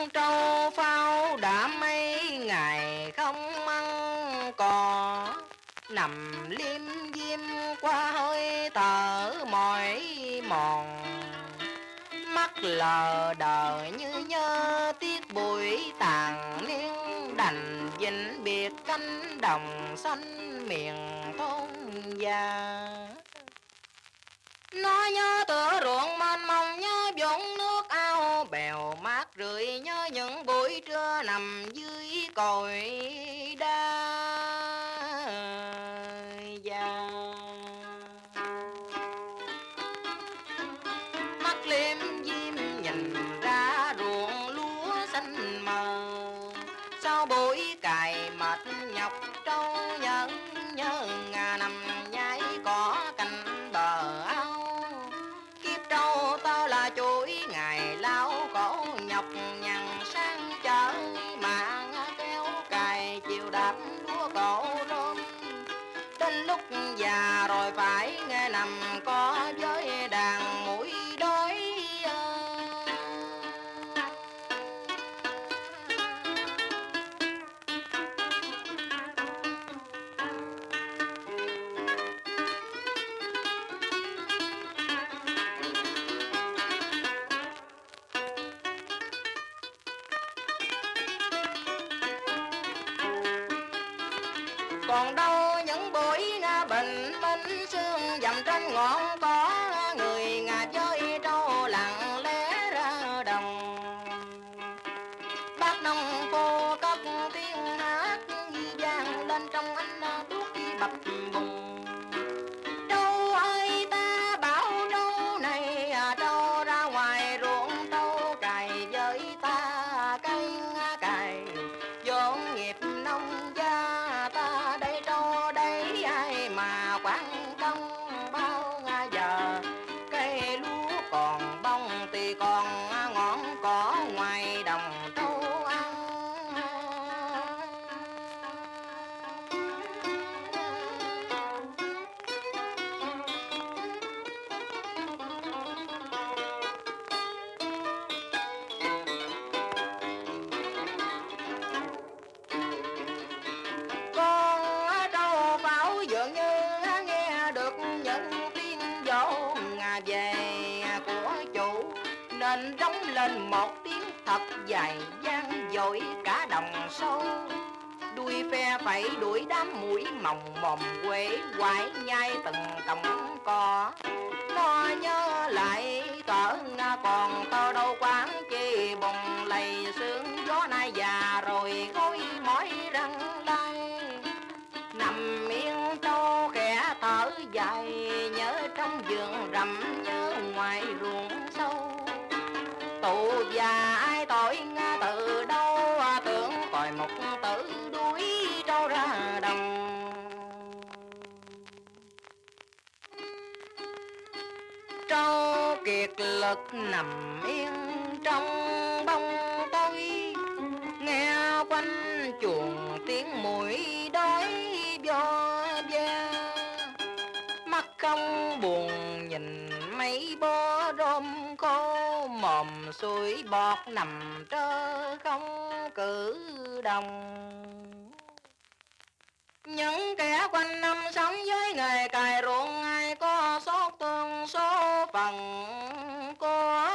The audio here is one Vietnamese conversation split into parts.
trâu phao đã mấy ngày không ăn cò, nằm liêm diêm qua hơi thở mỏi mòn, mắt lờ đờ như nhớ tiếc buổi tàn niên, đành vĩnh biệt cánh đồng xanh miền thôn già. Nó nhớ tựa ruộng mênh mông, nhớ vũng nước ao bèo mát rượi, nhớ những buổi trưa nằm dưới cội đa già. Mắt liêm diêm nhìn ra ruộng lúa xanh mờ, sau buổi cày mệt nhọc trâu nhẫn nhớ ngà nằm nhái cỏ cạnh bờ ao. Kiếp trâu tao là chuỗi ngày lao cổ nhọc nhằn sang chợ mà kéo cày chiều đạp lúa cổ rôm. Đến lúc già rồi phải nghe nằm có với đàn mũi đói. Còn đâu những buổi bình minh sương dầm trên ngọn cỏ, người ngà chơi trâu lặng lẽ ra đồng. Bác nông cô cất tiếng hát vang lên trong ánh đuốc bập bùng. Trâu ơi ta bảo trâu này, trâu ra ngoài ruộng trâu cày với ta cây cày vốn nghiệp nông gia. Ta đây trâu đây ai mà quan công bao giờ, cây lúa còn bông thì còn ngọn cỏ ngoài đồng trâu ăn. Con trâu pháo dường như nghe được những tiếng dỗ ngà về của chủ, nên rống lên một tiếng thật dài vang dội cả đồng sâu. Đuôi phe phẩy đuổi đám mũi mòng mồm quế quải nhai từng cọng cỏ. Nó nhớ lại cỡ còn tao đâu quán chi bồng lầy sương gió nay già rồi gối mỏi răng lai. Nằm yên trâu khẽ thở dài, nhớ trong vườn rậm nhớ ngoài ruộng sâu. Tụ già ai tội từ đâu, tưởng còi một tử đuổi trâu ra đồng. Trâu kiệt lực nằm yên trong bóng tối, nghe quanh chuồng tiếng mũi đói vo ve. Mắt không buồn nhìn mấy bó rôm khô, mồm sủi bọt nằm trơ không cử đồng. Những kẻ quanh năm sống với nghề cày ruộng ai có xót thương số phận của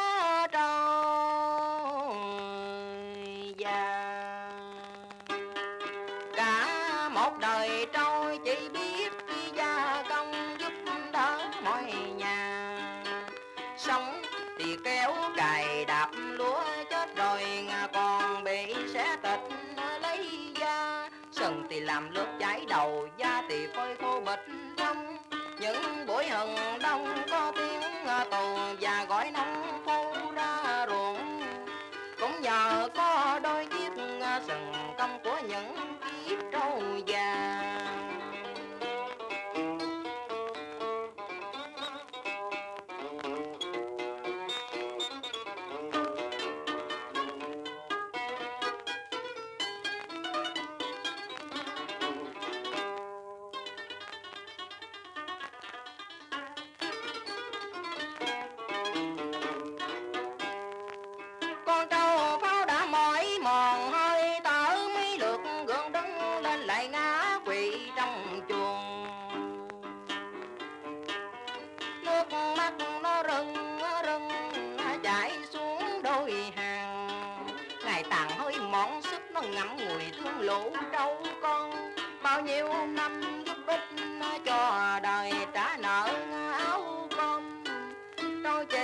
trâu già. Cả một đời trâu chỉ biết gia công giúp đỡ mọi nhà. Sống thì kéo cày đạp lúa, chết rồi còn bị xé thịt lấy da. Sừng thì làm nước cháy đầu, da thì phơi khô bịch trong. Những buổi hừng đông có tiếng tù và gọi nông phu ra ruộng, cũng nhờ có đôi chiếc sừng công của những chiếc trâu già.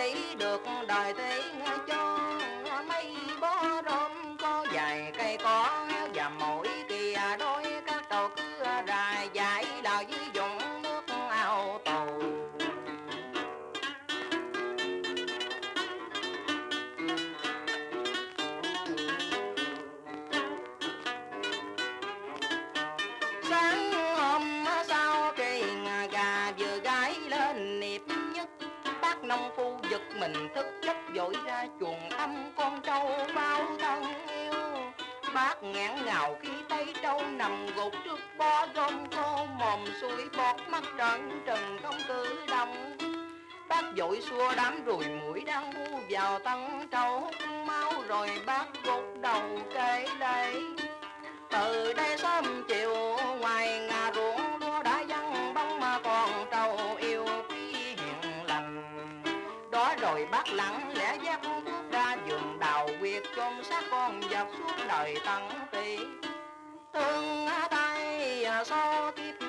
nghĩ được đời thế cho mấy bó rơm có vài cây cỏ và mỗi kỳ đôi các trò cứ rà dại là ví dụng nước ao tù. Sáng hôm sau kỳ gà vừa gáy lên niệm nhất, bác nông phu giật mình thức giấc vội ra chuồng thăm con trâu bao thân yêu. Bác nghẹn ngào khi thấy trâu nằm gục trước bó rơm khô, mồm sùi bọt mắt trợn trừng không cử động. Bác vội xua đám ruồi muỗi đang bu vào thân trâu hút máu, rồi bác gục đầu kể lệ. Từ đây sớm chiều ngoài ngà ruộng lúa đã vắng bóng mà còn trâu yêu quý hiền lành. Đó rồi bác lặng lẽ dắt thuốc ra vườn đào quyệt chôn xác con vật suốt đời tận tì. Thương tay so kiếp